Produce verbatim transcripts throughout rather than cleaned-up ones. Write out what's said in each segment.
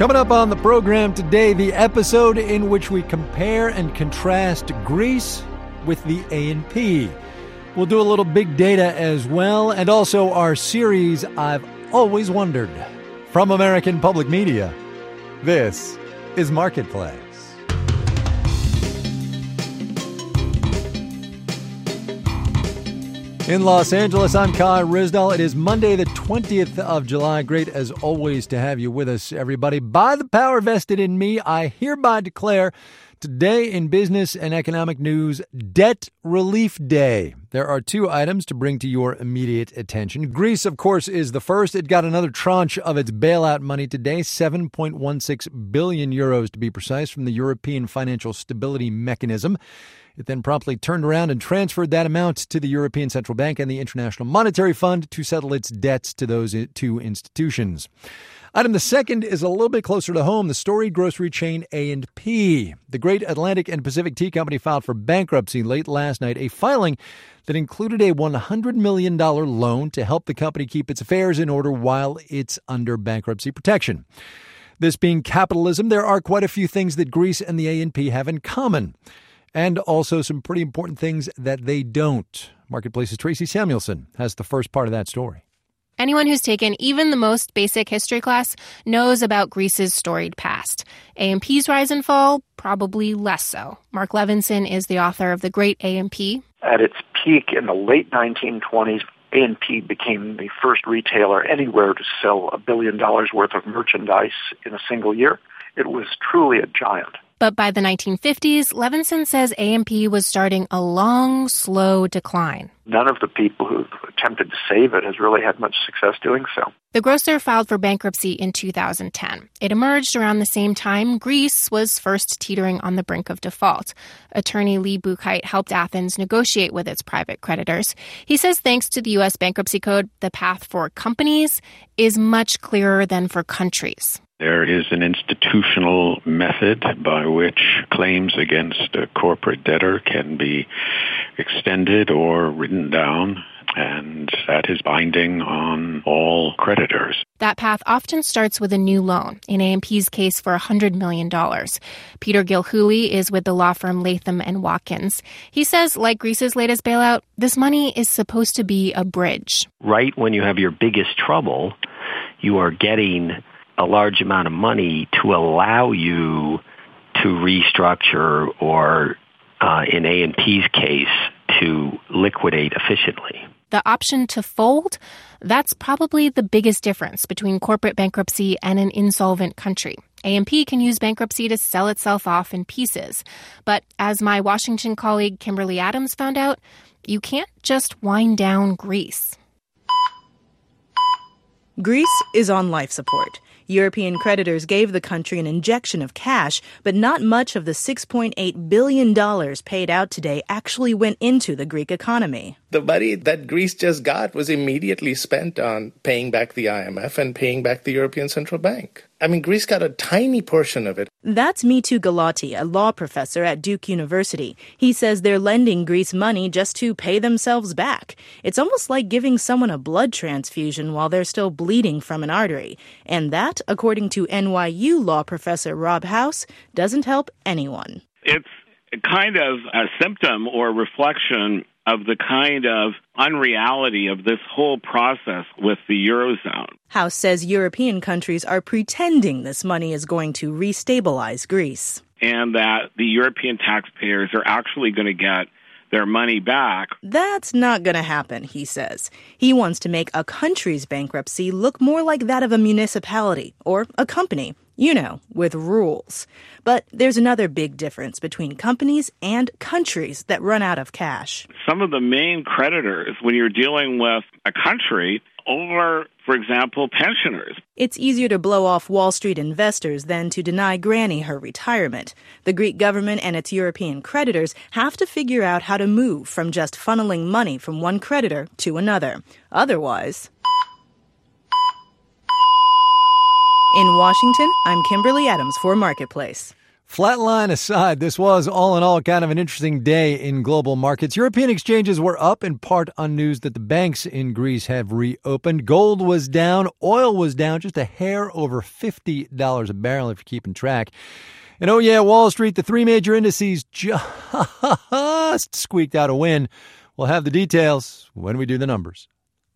Coming up on the program today, the episode in which we compare and contrast Greece with the A and P. We'll do a little big data as well, and also our series, I've Always Wondered. From American Public Media, this is Marketplace. In Los Angeles, I'm Kai Ryssdal. It is Monday, the twentieth of July. Great, as always, to have you with us, everybody. By the power vested in me, I hereby declare today in business and economic news, Debt Relief Day. There are two items to bring to your immediate attention. Greece, of course, is the first. It got another tranche of its bailout money today, seven point one six billion euros to be precise, from the European Financial Stability Mechanism. It then promptly turned around and transferred that amount to the European Central Bank and the International Monetary Fund to settle its debts to those two institutions. Item the second is a little bit closer to home. The storied grocery chain A and P. The Great Atlantic and Pacific Tea Company filed for bankruptcy late last night, a filing that included a one hundred million dollars loan to help the company keep its affairs in order while it's under bankruptcy protection. This being capitalism, there are quite a few things that Greece and the A and P have in common, and also some pretty important things that they don't. Marketplace's Tracy Samuelson has the first part of that story. Anyone who's taken even the most basic history class knows about Greece's storied past. A and P's rise and fall, probably less so. Mark Levinson is the author of The Great A and P. At its peak in the late nineteen twenties, A and P became the first retailer anywhere to sell a billion dollars worth of merchandise in a single year. It was truly a giant. But by the nineteen fifties, Levinson says A and P was starting a long, slow decline. None of the people who've attempted to save it has really had much success doing so. The grocer filed for bankruptcy in two thousand ten. It emerged around the same time Greece was first teetering on the brink of default. Attorney Lee Buchheit helped Athens negotiate with its private creditors. He says thanks to the U S Bankruptcy Code, the path for companies is much clearer than for countries. There is an institutional method by which claims against a corporate debtor can be extended or written down, and that is binding on all creditors. That path often starts with a new loan, in A and P's case for one hundred million dollars. Peter Gilhooly is with the law firm Latham and Watkins. He says, like Greece's latest bailout, this money is supposed to be a bridge. Right when you have your biggest trouble, you are getting a large amount of money to allow you to restructure or, uh, in A and P's case, to liquidate efficiently. The option to fold, that's probably the biggest difference between corporate bankruptcy and an insolvent country. A and P can use bankruptcy to sell itself off in pieces. But as my Washington colleague Kimberly Adams found out, you can't just wind down Greece. Greece is on life support. European creditors gave the country an injection of cash, but not much of the six point eight billion dollars paid out today actually went into the Greek economy. The money that Greece just got was immediately spent on paying back the I M F and paying back the European Central Bank. I mean, Greece got a tiny portion of it. That's Mitu Galati, a law professor at Duke University. He says they're lending Greece money just to pay themselves back. It's almost like giving someone a blood transfusion while they're still bleeding from an artery. And that, according to N Y U law professor Rob House, doesn't help anyone. It's kind of a symptom or reflection of the kind of unreality of this whole process with the Eurozone. House says European countries are pretending this money is going to restabilize Greece. And that the European taxpayers are actually going to get their money back. That's not going to happen, he says. He wants to make a country's bankruptcy look more like that of a municipality or a company. You know, with rules. But there's another big difference between companies and countries that run out of cash. Some of the main creditors, when you're dealing with a country, over, for example, pensioners. It's easier to blow off Wall Street investors than to deny Granny her retirement. The Greek government and its European creditors have to figure out how to move from just funneling money from one creditor to another. Otherwise... In Washington, I'm Kimberly Adams for Marketplace. Flatline aside, this was all in all kind of an interesting day in global markets. European exchanges were up in part on news that the banks in Greece have reopened. Gold was down. Oil was down just a hair over fifty dollars a barrel if you're keeping track. And oh yeah, Wall Street, the three major indices just squeaked out a win. We'll have the details when we do the numbers.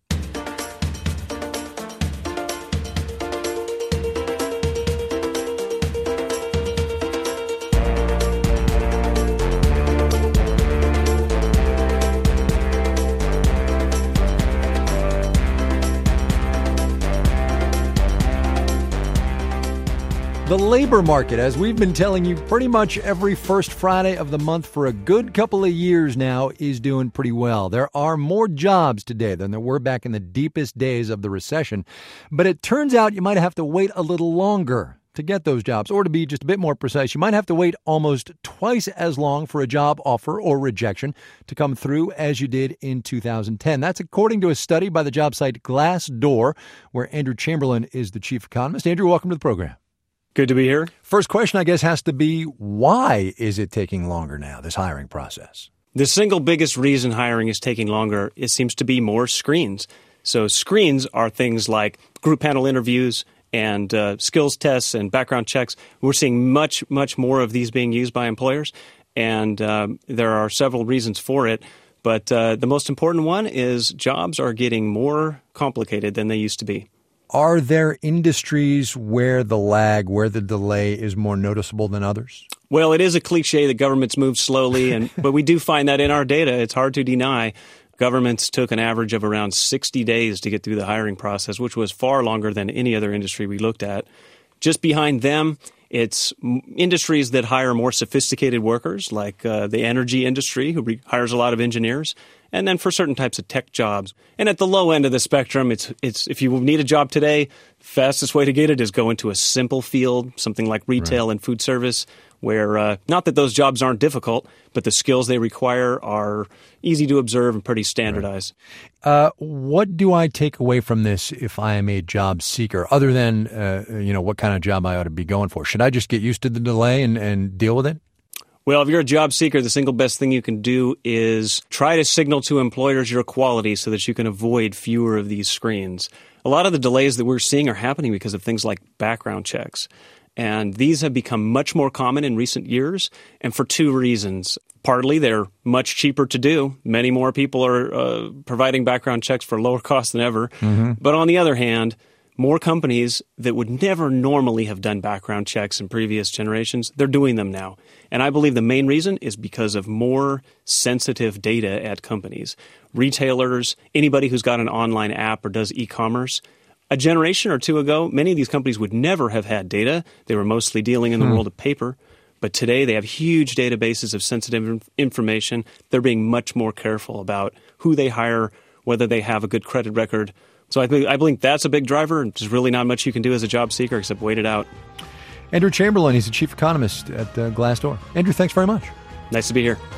The labor market, as we've been telling you pretty much every first Friday of the month for a good couple of years now, is doing pretty well. There are more jobs today than there were back in the deepest days of the recession. But it turns out you might have to wait a little longer to get those jobs. Or to be just a bit more precise, you might have to wait almost twice as long for a job offer or rejection to come through as you did in two thousand ten. That's according to a study by the job site Glassdoor, where Andrew Chamberlain is the chief economist. Andrew, welcome to the program. Good to be here. First question, I guess, has to be, why is it taking longer now, this hiring process? The single biggest reason hiring is taking longer, it seems to be more screens. So screens are things like group panel interviews and uh, skills tests and background checks. We're seeing much, much more of these being used by employers, and um, there are several reasons for it. But uh, the most important one is jobs are getting more complicated than they used to be. Are there industries where the lag, where the delay is more noticeable than others? Well, it is a cliche that governments move slowly, and but we do find that in our data. It's hard to deny. Governments took an average of around sixty days to get through the hiring process, which was far longer than any other industry we looked at. Just behind them, it's industries that hire more sophisticated workers, like uh, the energy industry, who re- hires a lot of engineers, and then for certain types of tech jobs. And at the low end of the spectrum, it's it's if you need a job today, fastest way to get it is go into a simple field, something like retail right. and food service, where uh, not that those jobs aren't difficult, but the skills they require are easy to observe and pretty standardized. Right. Uh, what do I take away from this if I am a job seeker, other than uh, you know what kind of job I ought to be going for? Should I just get used to the delay and, and deal with it? Well, if you're a job seeker, the single best thing you can do is try to signal to employers your quality so that you can avoid fewer of these screens. A lot of the delays that we're seeing are happening because of things like background checks. And these have become much more common in recent years, and for two reasons. Partly, they're much cheaper to do. Many more people are uh, providing background checks for lower cost than ever. Mm-hmm. But on the other hand, more companies that would never normally have done background checks in previous generations, they're doing them now. And I believe the main reason is because of more sensitive data at companies. Retailers, anybody who's got an online app or does e-commerce. A generation or two ago, many of these companies would never have had data. They were mostly dealing in the hmm. world of paper. But today they have huge databases of sensitive information. They're being much more careful about who they hire, whether they have a good credit record. So I, th- I believe that's a big driver, and there's really not much you can do as a job seeker except wait it out. Andrew Chamberlain, he's the chief economist at uh, Glassdoor. Andrew, thanks very much. Nice to be here.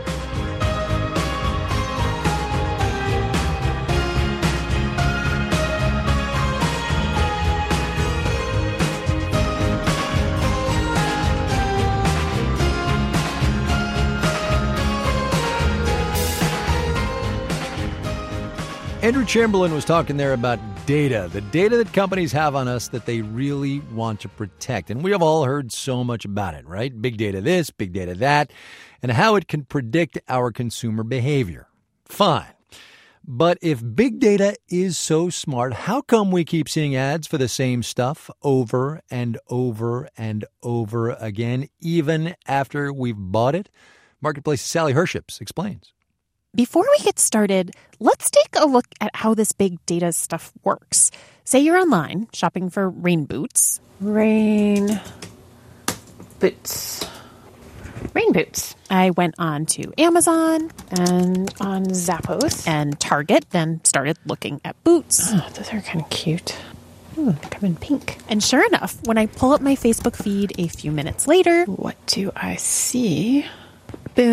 Andrew Chamberlain was talking there about data, the data that companies have on us that they really want to protect. And we have all heard so much about it, right? Big data this, big data that, and how it can predict our consumer behavior. Fine. But if big data is so smart, how come we keep seeing ads for the same stuff over and over and over again, even after we've bought it? Marketplace's Sally Herships explains. Before we get started, let's take a look at how this big data stuff works. Say you're online shopping for rain boots. Rain boots. Rain boots. I went on to Amazon and on Zappos and Target, then started looking at boots. Oh, those are kind of cute. Ooh, they come in pink. And sure enough, when I pull up my Facebook feed a few minutes later, what do I see? Boom.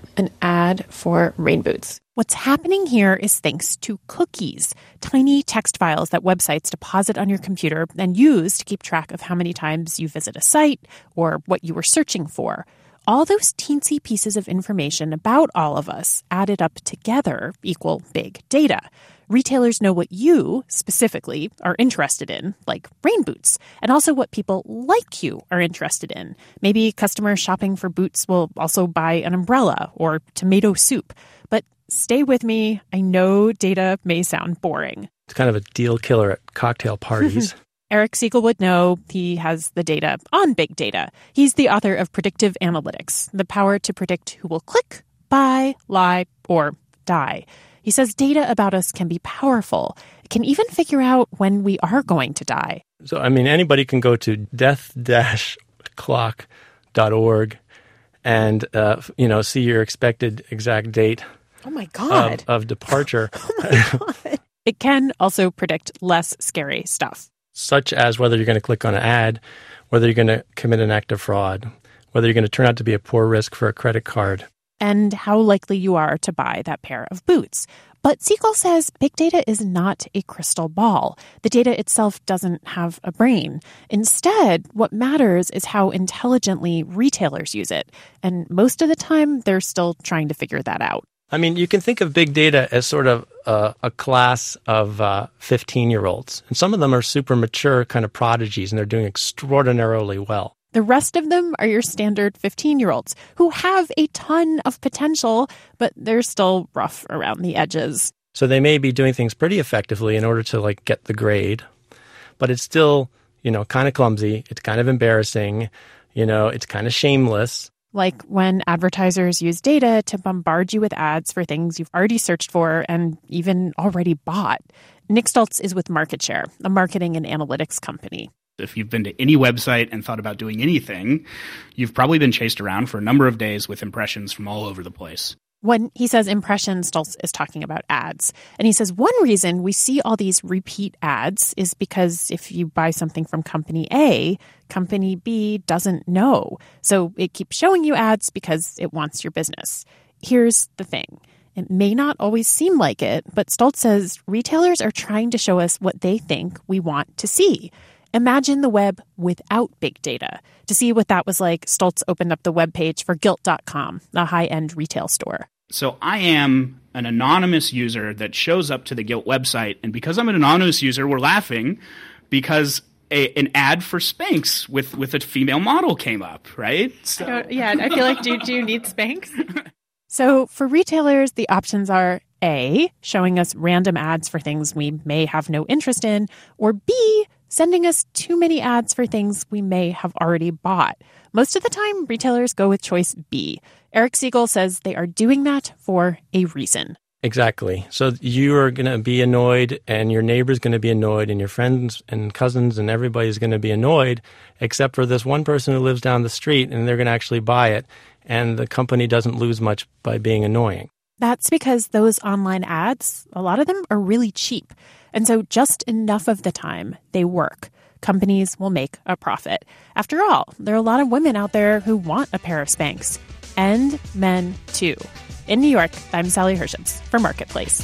an ad for rain boots. What's happening here is thanks to cookies, tiny text files that websites deposit on your computer and use to keep track of how many times you visit a site or what you were searching for. All those teensy pieces of information about all of us added up together equal big data. Retailers know what you, specifically, are interested in, like rain boots, and also what people like you are interested in. Maybe customers shopping for boots will also buy an umbrella or tomato soup. But stay with me. I know data may sound boring. It's kind of a deal killer at cocktail parties. Eric Siegel would know. He has the data on big data. He's the author of Predictive Analytics, the power to predict who will click, buy, lie, or die. He says data about us can be powerful. It can even figure out when we are going to die. So, I mean, anybody can go to death dash clock dot org and, uh, you know, see your expected exact date oh my God. Of, of departure. oh my God. It can also predict less scary stuff. Such as whether you're going to click on an ad, whether you're going to commit an act of fraud, whether you're going to turn out to be a poor risk for a credit card. And how likely you are to buy that pair of boots. But Siegel says big data is not a crystal ball. The data itself doesn't have a brain. Instead, what matters is how intelligently retailers use it. And most of the time, they're still trying to figure that out. I mean, you can think of big data as sort of uh, a class of uh, fifteen-year-olds. And some of them are super mature kind of prodigies, and they're doing extraordinarily well. The rest of them are your standard fifteen-year-olds who have a ton of potential, but they're still rough around the edges. So they may be doing things pretty effectively in order to, like, get the grade, but it's still, you know, kind of clumsy. It's kind of embarrassing. You know, it's kind of shameless. Like when advertisers use data to bombard you with ads for things you've already searched for and even already bought. Nick Stoltz is with MarketShare, a marketing and analytics company. If you've been to any website and thought about doing anything, you've probably been chased around for a number of days with impressions from all over the place. When he says impressions, Stoltz is talking about ads. And he says one reason we see all these repeat ads is because if you buy something from company A, company B doesn't know. So it keeps showing you ads because it wants your business. Here's the thing. It may not always seem like it, but Stoltz says retailers are trying to show us what they think we want to see. Imagine the web without big data. To see what that was like, Stoltz opened up the webpage for gilt dot com, a high-end retail store. So I am an anonymous user that shows up to the Gilt website, and because I'm an anonymous user, we're laughing because a, an ad for Spanx with, with a female model came up, right? So. I don't, yeah, I feel like, do, do you need Spanx? So for retailers, the options are A, showing us random ads for things we may have no interest in, or B, sending us too many ads for things we may have already bought. Most of the time, retailers go with choice B. Eric Siegel says they are doing that for a reason. Exactly. So you are going to be annoyed, and your neighbor's going to be annoyed, and your friends and cousins and everybody's going to be annoyed, except for this one person who lives down the street, and they're going to actually buy it, and the company doesn't lose much by being annoying. That's because those online ads, a lot of them are really cheap. And so just enough of the time they work. Companies will make a profit. After all, there are a lot of women out there who want a pair of Spanx. And men, too. In New York, I'm Sally Herships for Marketplace.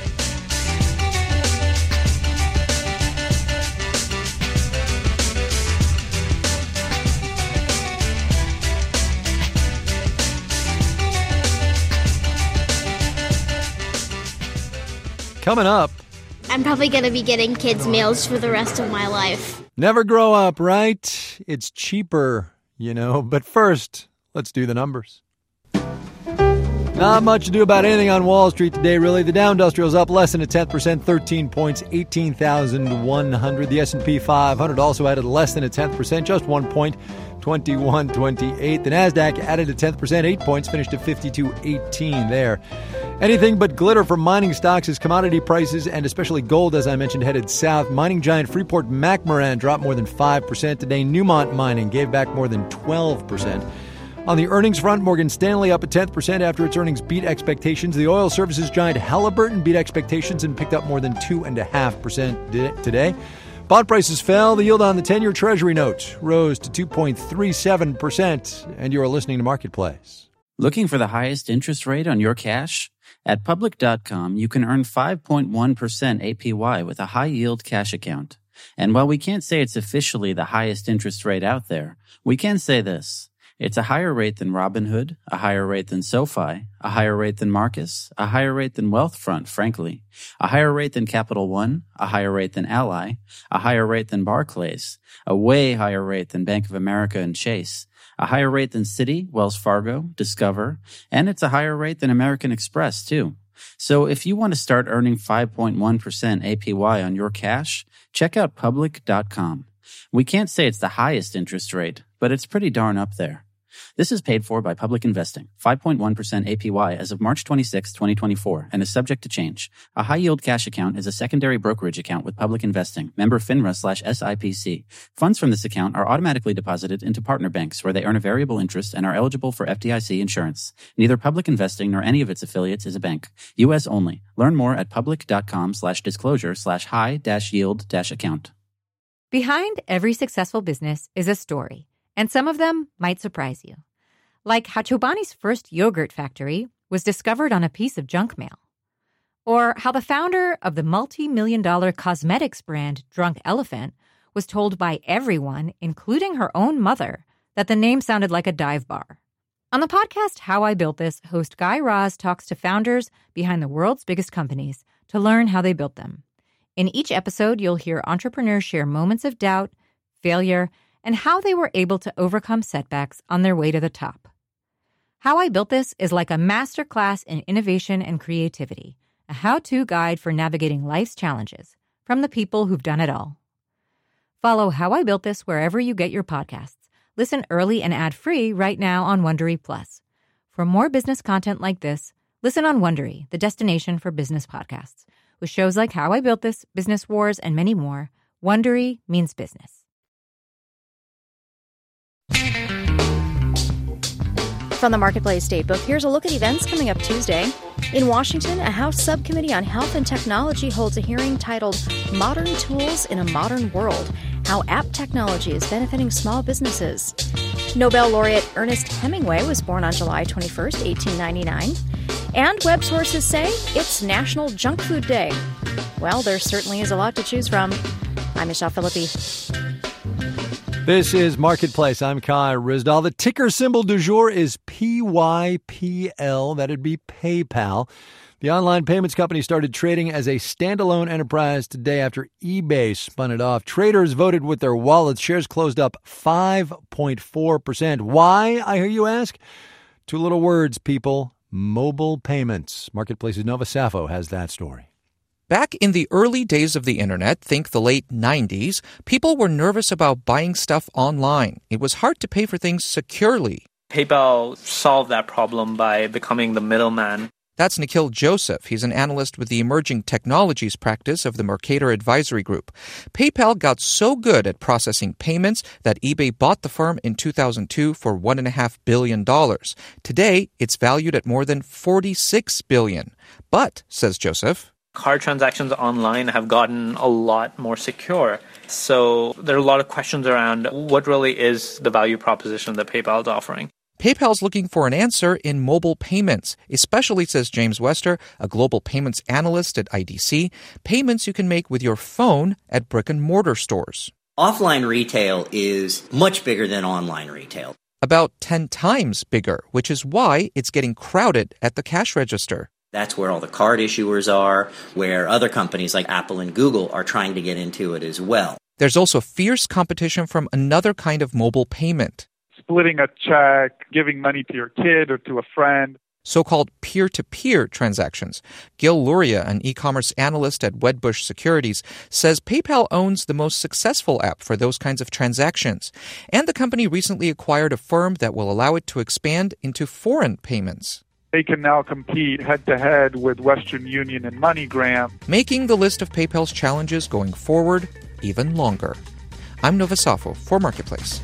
Coming up, I'm probably going to be getting kids' meals for the rest of my life. never grow up, right? It's cheaper, you know. But first, let's do the numbers. Not much to do about anything on Wall Street today, really. The Dow Industrial's up less than a tenth percent, thirteen points, eighteen thousand one hundred. The S and P five hundred also added less than a tenth percent, just one point, twenty-one twenty-eight. The Nasdaq added a tenth percent, eight points, finished at fifty-two eighteen there. Anything but glitter for mining stocks as commodity prices and especially gold, as I mentioned, headed south. Mining giant Freeport-McMoRan dropped more than five percent today. Newmont Mining gave back more than twelve percent. On the earnings front, Morgan Stanley up a tenth percent after its earnings beat expectations. The oil services giant Halliburton beat expectations and picked up more than two point five percent today. Bond prices fell. The yield on the ten-year Treasury note rose to two point three seven percent. And you are listening to Marketplace. Looking for the highest interest rate on your cash? At Public dot com, you can earn five point one percent A P Y with a high-yield cash account. And while we can't say it's officially the highest interest rate out there, we can say this. It's a higher rate than Robinhood, a higher rate than SoFi, a higher rate than Marcus, a higher rate than Wealthfront, frankly, a higher rate than Capital One, a higher rate than Ally, a higher rate than Barclays, a way higher rate than Bank of America and Chase, a higher rate than Citi, Wells Fargo, Discover, and it's a higher rate than American Express, too. So if you want to start earning five point one percent A P Y on your cash, check out Public dot com. We can't say it's the highest interest rate, but it's pretty darn up there. This is paid for by Public Investing, five point one percent A P Y as of March twenty-sixth, twenty twenty-four, and is subject to change. A high-yield cash account is a secondary brokerage account with Public Investing, member FINRA slash S I P C. Funds from this account are automatically deposited into partner banks where they earn a variable interest and are eligible for F D I C insurance. Neither Public Investing nor any of its affiliates is a bank. U S only. Learn more at Public dot com slash disclosure slash high dash yield dash account. Behind every successful business is a story, and some of them might surprise you. Like how Chobani's first yogurt factory was discovered on a piece of junk mail. Or how the founder of the multi-million dollar cosmetics brand Drunk Elephant was told by everyone, including her own mother, that the name sounded like a dive bar. On the podcast How I Built This, host Guy Raz talks to founders behind the world's biggest companies to learn how they built them. In each episode, you'll hear entrepreneurs share moments of doubt, failure, and how they were able to overcome setbacks on their way to the top. How I Built This is like a masterclass in innovation and creativity, a how-to guide for navigating life's challenges from the people who've done it all. Follow How I Built This wherever you get your podcasts. Listen early and ad-free right now on Wondery Plus. For more business content like this, listen on Wondery, the destination for business podcasts. With shows like How I Built This, Business Wars, and many more, Wondery means business. From the Marketplace Datebook, here's a look at events coming up Tuesday. In Washington, a House Subcommittee on Health and Technology holds a hearing titled Modern Tools in a Modern World, How App Technology is Benefiting Small Businesses. Nobel laureate Ernest Hemingway was born on July twenty-first, eighteen ninety-nine. And web sources say it's National Junk Food Day. Well, there certainly is a lot to choose from. I'm Michelle Philippi. This is Marketplace. I'm Kai Ryssdal. The ticker symbol du jour is P Y P L. That'd be PayPal. The online payments company started trading as a standalone enterprise today after eBay spun it off. Traders voted with their wallets. Shares closed up five point four percent. Why, I hear you ask? Two little words, people. Mobile payments. Marketplace's Nova Safo has that story. Back in the early days of the internet, think the late nineties, people were nervous about buying stuff online. It was hard to pay for things securely. PayPal solved that problem by becoming the middleman. That's Nikhil Joseph. He's an analyst with the emerging technologies practice of the Mercator Advisory Group. PayPal got so good at processing payments that eBay bought the firm in two thousand two for one point five billion dollars. Today, it's valued at more than forty-six billion dollars. But, says Joseph, card transactions online have gotten a lot more secure. So there are a lot of questions around what really is the value proposition that PayPal is offering. PayPal's looking for an answer in mobile payments, especially, says James Wester, a global payments analyst at I D C, payments you can make with your phone at brick-and-mortar stores. Offline retail is much bigger than online retail. About ten times bigger, which is why it's getting crowded at the cash register. That's where all the card issuers are, where other companies like Apple and Google are trying to get into it as well. There's also fierce competition from another kind of mobile payment. Splitting a check, giving money to your kid or to a friend. So-called peer-to-peer transactions. Gil Luria, an e-commerce analyst at Wedbush Securities, says PayPal owns the most successful app for those kinds of transactions. And the company recently acquired a firm that will allow it to expand into foreign payments. They can now compete head-to-head with Western Union and MoneyGram, making the list of PayPal's challenges going forward even longer. I'm Nova Safo for Marketplace.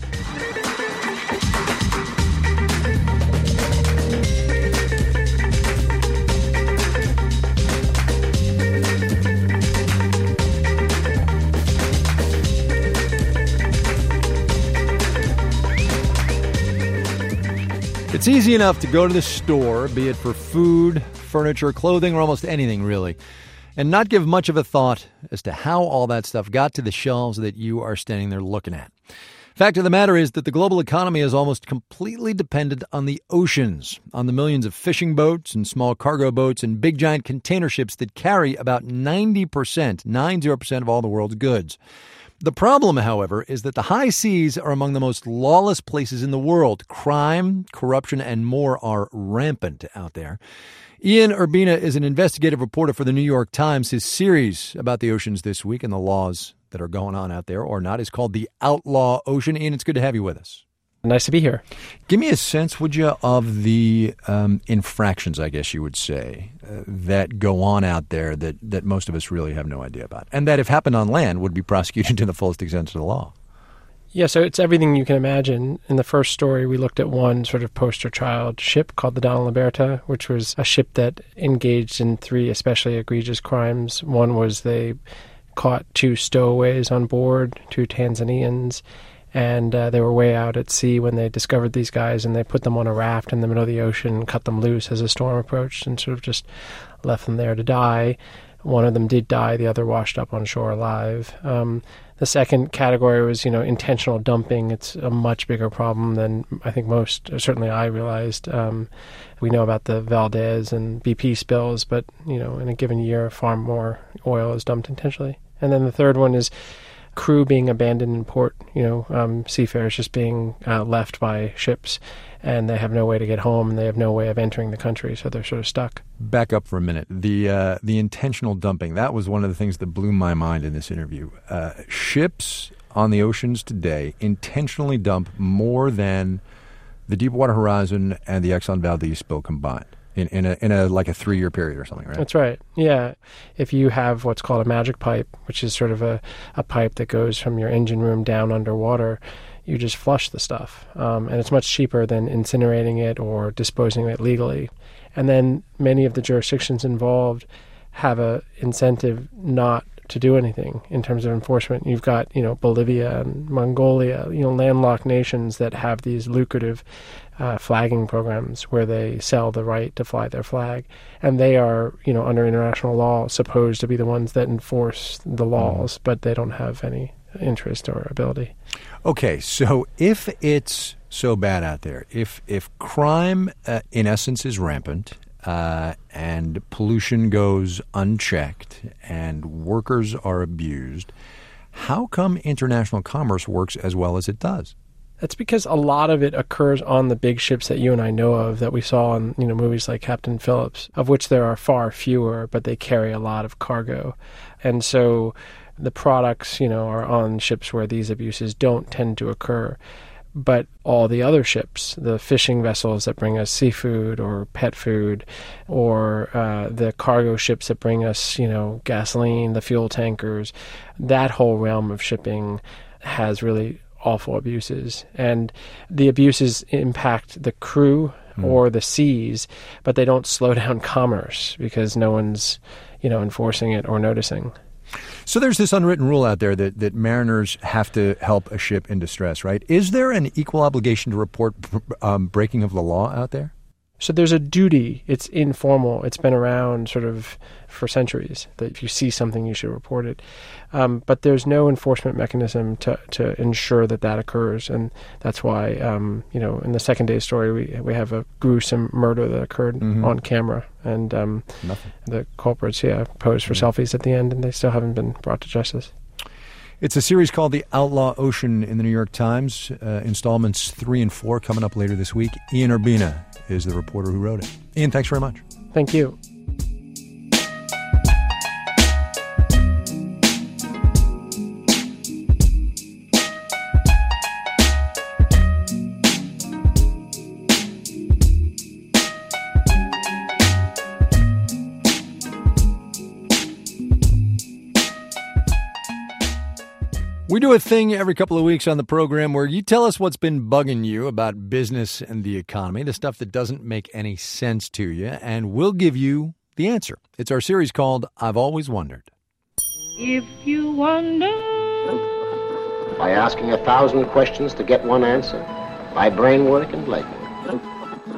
It's easy enough to go to the store, be it for food, furniture, clothing, or almost anything really, and not give much of a thought as to how all that stuff got to the shelves that you are standing there looking at. Fact of the matter is that the global economy is almost completely dependent on the oceans, on the millions of fishing boats and small cargo boats and big giant container ships that carry about ninety percent, ninety percent of all the world's goods. The problem, however, is that the high seas are among the most lawless places in the world. Crime, corruption, and more are rampant out there. Ian Urbina is an investigative reporter for the New York Times. His series about the oceans this week and the laws that are going on out there or not is called The Outlaw Ocean. Ian, it's good to have you with us. Nice to be here. Give me a sense, would you, of the um, infractions, I guess you would say, uh, that go on out there that, that most of us really have no idea about, and that if happened on land would be prosecuted to the fullest extent of the law. Yeah, so it's everything you can imagine. In the first story, we looked at one sort of poster child ship called the Donna Liberta, which was a ship that engaged in three especially egregious crimes. One was they caught two stowaways on board, two Tanzanians, and uh, they were way out at sea when they discovered these guys, and they put them on a raft in the middle of the ocean and cut them loose as a storm approached and sort of just left them there to die. One of them did die. The other washed up on shore alive. Um, the second category was, you know, intentional dumping. It's a much bigger problem than I think most, certainly I realized. Um, we know about the Valdez and B P spills, but, you know, in a given year, far more oil is dumped intentionally. And then the third one is crew being abandoned in port, you know, um, seafarers just being uh, left by ships, and they have no way to get home, and they have no way of entering the country, so they're sort of stuck. Back up for a minute. The uh, the intentional dumping, that was one of the things that blew my mind in this interview. Uh, ships on the oceans today intentionally dump more than the Deepwater Horizon and the Exxon Valdez spill combined. In, in a in a like a three year period or something, right? That's right. Yeah. If you have what's called a magic pipe, which is sort of a, a pipe that goes from your engine room down underwater, you just flush the stuff. Um, and it's much cheaper than incinerating it or disposing of it legally. And then many of the jurisdictions involved have a incentive not to do anything in terms of enforcement. You've got, you know, Bolivia and Mongolia, you know, landlocked nations that have these lucrative uh, flagging programs where they sell the right to fly their flag. And they are, you know, under international law, supposed to be the ones that enforce the laws, but they don't have any interest or ability. Okay, so if it's so bad out there, if, if crime, uh, in essence, is rampant, Uh, and pollution goes unchecked and workers are abused, how come international commerce works as well as it does? That's because a lot of it occurs on the big ships that you and I know of, that we saw in, you know, movies like Captain Phillips, of which there are far fewer, but they carry a lot of cargo. And so the products, you know, are on ships where these abuses don't tend to occur. But all the other ships, the fishing vessels that bring us seafood or pet food, or uh, the cargo ships that bring us, you know, gasoline, the fuel tankers, that whole realm of shipping has really awful abuses. And the abuses impact the crew mm. or the seas, but they don't slow down commerce because no one's, you know, enforcing it or noticing. So there's this unwritten rule out there that, that mariners have to help a ship in distress, right? Is there an equal obligation to report um, breaking of the law out there? So there's a duty. It's informal. It's been around sort of for centuries that if you see something, you should report it. Um, but there's no enforcement mechanism to, to ensure that that occurs. And that's why, um, you know, in the second day story, we we have a gruesome murder that occurred mm-hmm. on camera. And um, the culprits, yeah, posed for mm-hmm. selfies at the end, and they still haven't been brought to justice. It's a series called The Outlaw Ocean in the New York Times. Uh, installments three and four coming up later this week. Ian Urbina is the reporter who wrote it. Ian, thanks very much. Thank you. We do a thing every couple of weeks on the program where you tell us what's been bugging you about business and the economy, the stuff that doesn't make any sense to you, and we'll give you the answer. It's our series called I've Always Wondered. If you wonder... By asking a thousand questions to get one answer. By brain work and leg work.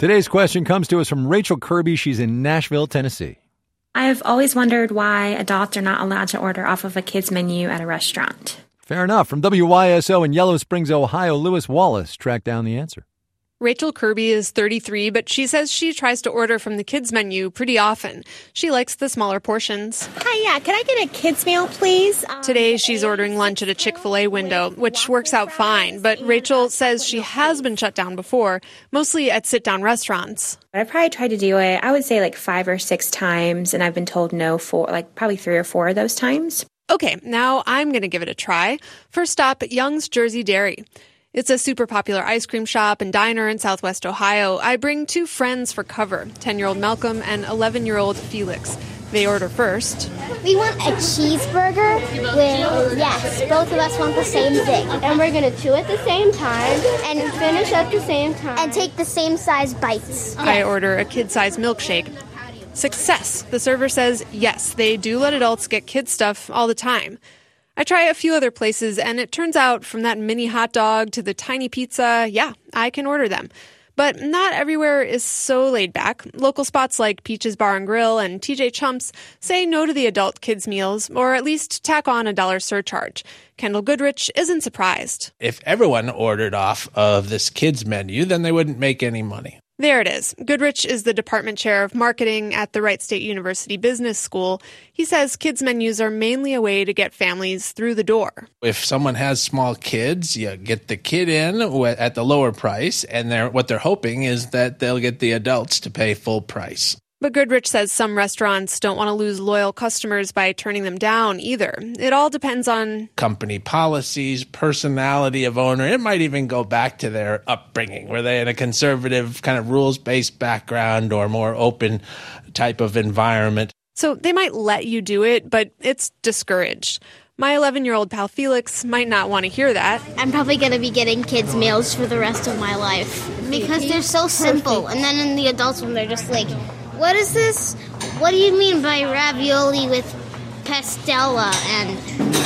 Today's question comes to us from Rachel Kirby. She's in Nashville, Tennessee. I've always wondered why adults are not allowed to order off of a kid's menu at a restaurant. Fair enough. From W Y S O in Yellow Springs, Ohio, Lewis Wallace tracked down the answer. Rachel Kirby is thirty-three, but she says she tries to order from the kids' menu pretty often. She likes the smaller portions. Hi, yeah, can I get a kids' meal, please? Um, Today, she's ordering lunch at a Chick-fil-A window, which works out fine, but Rachel says she has been shut down before, mostly at sit-down restaurants. I've probably tried to do it, I would say like five or six times, and I've been told no for like probably three or four of those times. Okay, now I'm going to give it a try. First stop, Young's Jersey Dairy. It's a super popular ice cream shop and diner in Southwest Ohio. I bring two friends for cover, ten-year-old Malcolm and eleven-year-old Felix. They order first. We want a cheeseburger with, yes, both of us want the same thing. And we're going to chew at the same time and finish at the same time. And take the same size bites. I order a kid-sized milkshake. Success. The server says, yes, they do let adults get kid stuff all the time. I try a few other places, and it turns out from that mini hot dog to the tiny pizza, yeah, I can order them. But not everywhere is so laid back. Local spots like Peach's Bar and Grill and T J Chumps say no to the adult kids' meals, or at least tack on a dollar surcharge. Kendall Goodrich isn't surprised. If everyone ordered off of this kids' menu, then they wouldn't make any money. There it is. Goodrich is the department chair of marketing at the Wright State University Business School. He says kids' menus are mainly a way to get families through the door. If someone has small kids, you get the kid in at the lower price, and they're, what they're hoping is that they'll get the adults to pay full price. But Goodrich says some restaurants don't want to lose loyal customers by turning them down either. It all depends on company policies, personality of owner. It might even go back to their upbringing. Were they in a conservative kind of rules-based background or more open type of environment? So they might let you do it, but it's discouraged. My eleven-year-old pal Felix might not want to hear that. I'm probably going to be getting kids' meals for the rest of my life because they're so simple. And then in the adults one, they're just like, what is this? What do you mean by ravioli with pastella and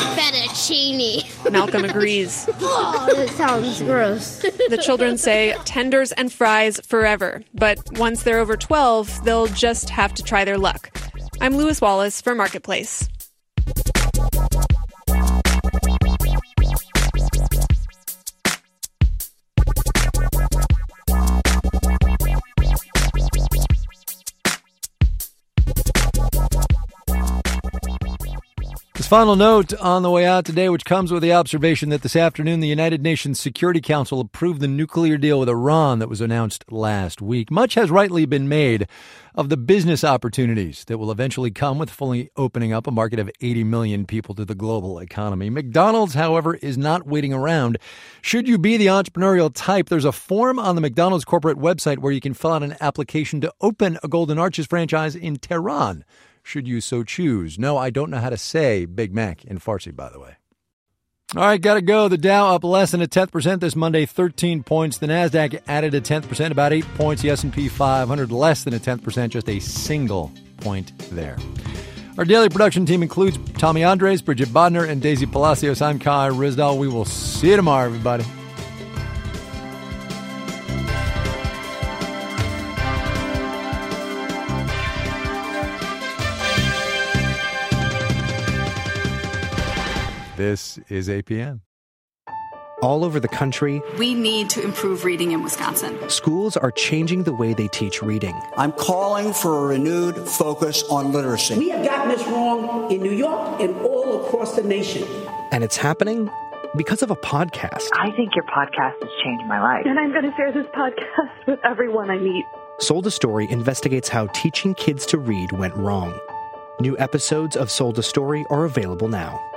fettuccine? Malcolm agrees. Oh, that sounds gross. The children say tenders and fries forever, but once they're over twelve, they'll just have to try their luck. I'm Lewis Wallace for Marketplace. Final note on the way out today, which comes with the observation that this afternoon the United Nations Security Council approved the nuclear deal with Iran that was announced last week. Much has rightly been made of the business opportunities that will eventually come with fully opening up a market of eighty million people to the global economy. McDonald's, however, is not waiting around. Should you be the entrepreneurial type, there's a form on the McDonald's corporate website where you can fill out an application to open a Golden Arches franchise in Tehran, should you so choose. No, I don't know how to say Big Mac in Farsi, by the way. All right, got to go. The Dow up less than a tenth percent this Monday, thirteen points. The Nasdaq added a tenth percent, about eight points. The S and P five hundred less than a tenth percent, just a single point there. Our daily production team includes Tommy Andres, Bridget Bodner, and Daisy Palacios. I'm Kai Ryssdal. We will see you tomorrow, everybody. This is A P M. All over the country, we need to improve reading in Wisconsin. Schools are changing the way they teach reading. I'm calling for a renewed focus on literacy. We have gotten this wrong in New York and all across the nation. And it's happening because of a podcast. I think your podcast has changed my life. And I'm going to share this podcast with everyone I meet. Sold a Story investigates how teaching kids to read went wrong. New episodes of Sold a Story are available now.